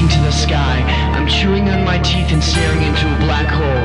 to the sky. I'm chewing on my teeth and staring into a black hole.